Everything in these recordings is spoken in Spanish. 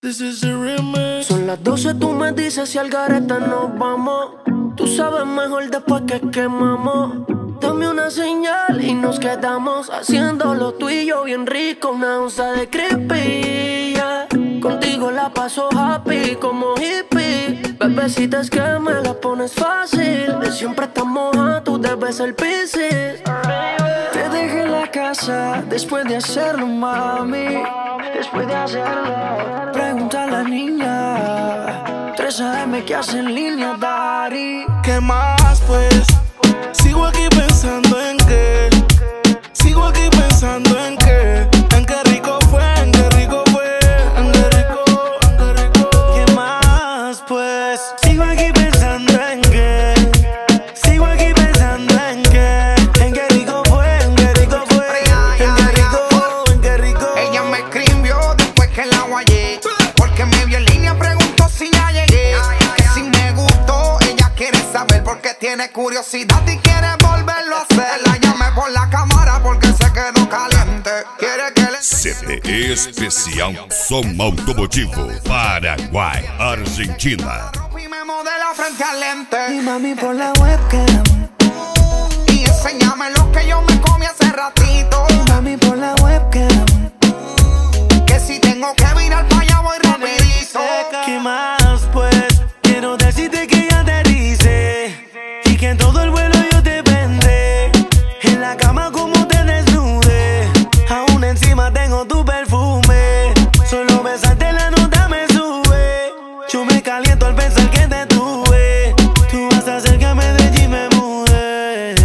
This is the remix. Son las 12, tú me dices si al garete nos vamos. Tú sabes mejor después que quemamos. Dame una señal y nos quedamos haciéndolo tú y yo bien rico. Una onza de creepy, yeah. Contigo la paso happy como hippie. Bebecita, es que me la pones fácil. De siempre estás moja, tú debes ser piscis. Te dejé en la casa después de hacerlo, mami. Después de hacerlo, pregunta a la niña 3 AM que hace en línea, Dari. ¿Qué más pues? Sigo aquí pensando en qué. Sigo aquí pensando en qué. En qué rico fue, en qué rico fue. En qué rico, en qué rico. ¿Qué más pues? Sigo aquí pensando en qué. Sigo aquí pensando en qué. En qué rico fue, en qué rico fue. En qué rico, en qué rico. Ella me escribió después que la guayé, porque me vio en línea, preguntó si ya llegué. Que si me gustó, ella quiere saber porque tiene curiosidad y quiere volverlo a hacer. La llamé por la cámara porque se quedó caliente. Quiere que le... CPE Especial Som Automotivo, Paraguay, Argentina. Y me modela frente al lente. Y mami por la webcam. Y enséñame lo que yo me comí hace ratito. Y mami por la webcam. Que si tengo que virar para allá voy rapidito. ¿Qué más pues? Quiero decirte que ya te dice y que en todo el vuelo yo te vendré. En la cama como te desnude. Aún encima tengo tu perfume. Solo besarte la nota me sube. Yo me caliento al pensar que te tuve. Tú vas a hacer que Medellín me mude.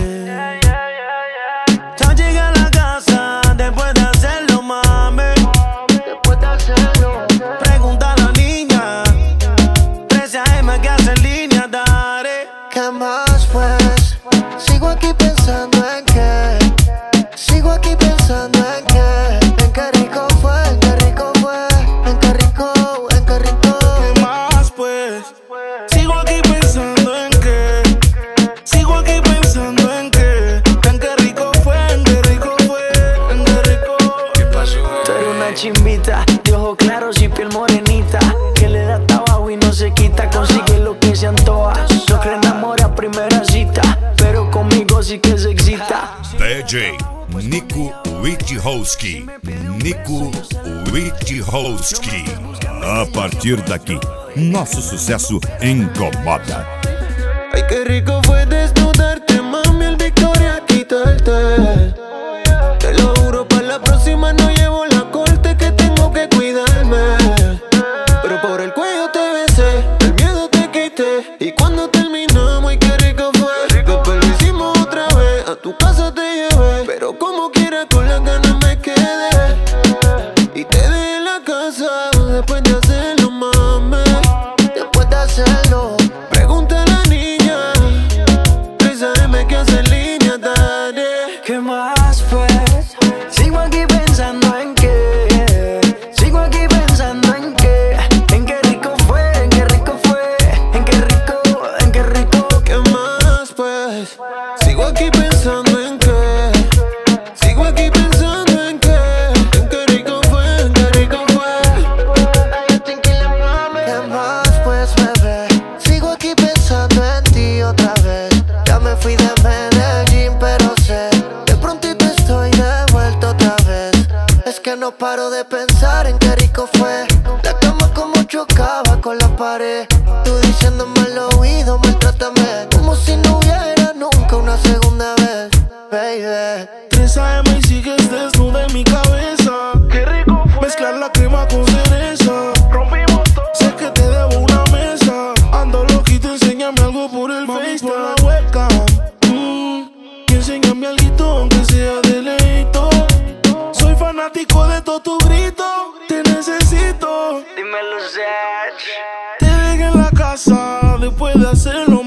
Ya llegué a la casa después de hacerlo, mami. Después de hacerlo. Pregunta a la niña 3 AM que hace en línea, Dari. ¿Qué más pues? Sigo aquí pensando en qué. Sigo aquí pensando en qué. En qué rico fue, en qué rico fue. En qué rico, en qué rico. ¿Qué más pues? Sigo aquí pensando en qué. Sigo aquí pensando en qué. En qué rico fue, en qué rico fue. En qué rico. ¿Qué pasó? Tú eres una chimbita, de ojos claros y piel morenita, que le da trabajo y no se quita, consigue lo que se antoja. No cree en amor a primera cita, pero conmigo sí que se excita. DJ Nico Witkowski. Nico Witkowski. A partir daqui, nosso sucesso incomoda. Ay, qué rico fue desnudarte, mami, el Victoria quitarte. Te lo juro, para la próxima no llevo la corte, que tengo que cuidarme. Pero por el cuello te besé, el miedo te quité. Y cuando terminamos, ay, qué rico fue. Después lo hicimos otra vez, a tu casa te llevé. Pero como quiera con las ganas me quedé. Y te dejé en la casa después de hacerlo, mami. Después de hacerlo, pregunta a la niña 3 AM que hace en línea, Dari. ¿Qué más pues? Sigo aquí pensando en qué. Sigo aquí pensando en qué. En qué rico fue, en qué rico fue. En qué rico, en qué rico. ¿Qué más pues? Sigo aquí pensando en qué. Sigo aquí pensando en qué. En qué rico fue, en qué rico fue. ¿Qué más pues, bebé? Sigo aquí pensando en ti otra vez. Ya me fui de Medellín, pero sé de prontito estoy de vuelta otra vez. Es que no paro de pensar en qué rico fue. La cama como chocaba con la pared. Tú diciéndome al oído, maltrátame como si no hubiera nunca una segunda vez, baby. 3 AM y sigues desnuda en mi cabeza. Qué rico fue. Mezclar la crema con cereza. Rompimos todo. Sé que te debo una mesa. Ando loquito, enséñame algo por el FaceTime. Por la webcam. Y enséñame alguito, aunque sea de leito. Soy fanático de todo tu grito. Te necesito. Dímelo, Sech. Te dejé en la casa después de hacerlo,